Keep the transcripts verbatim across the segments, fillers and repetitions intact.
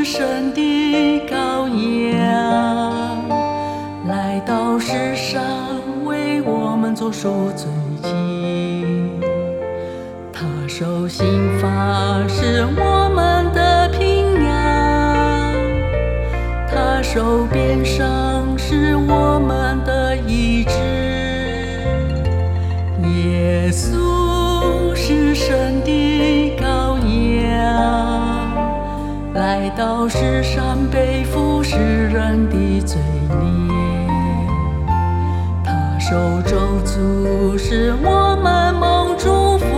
神的羔羊，来到世上为我们做赎罪祭。他受刑罚是我们的平安，他受鞭伤是我们的医治。耶稣是神的羔羊，来到世上背负世人的罪孽。他受咒诅使我们蒙祝福，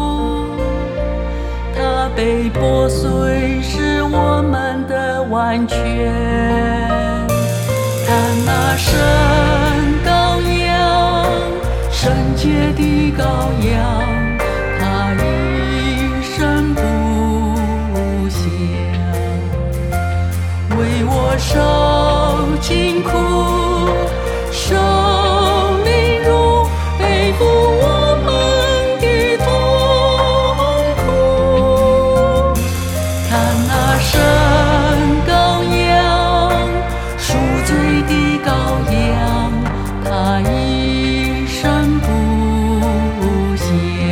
他被破碎是我们的完全。看那神羔羊，圣洁的羔羊，他一生不歇，为我受尽苦，受凌辱，背负我们的痛苦。看那神羔羊，赎罪的羔羊，他一生不歇，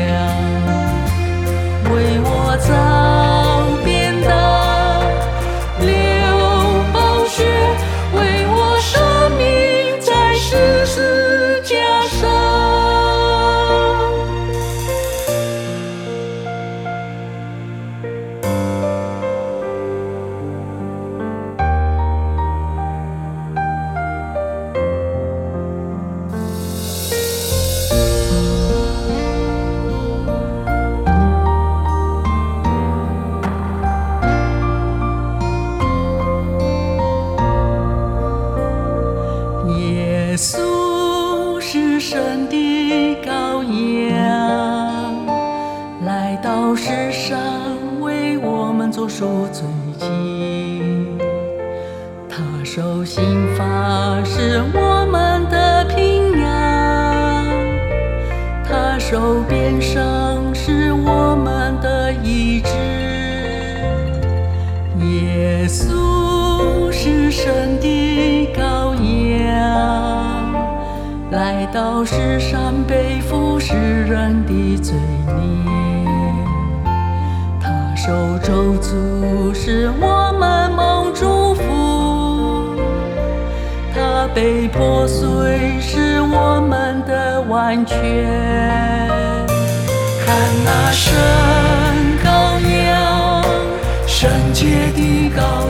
为我造鞭打，流宝血，为我舍命在十字架上。耶稣是神的羔羊，来到世上为我们做赎罪祭。他受刑罚是我们的平安，他受鞭伤是我们的医治。耶稣是神的羔羊，来到世上背负世人的罪孽。他受咒诅使我们蒙祝福，他被破碎是我们的完全。看那神羔羊，圣洁的羔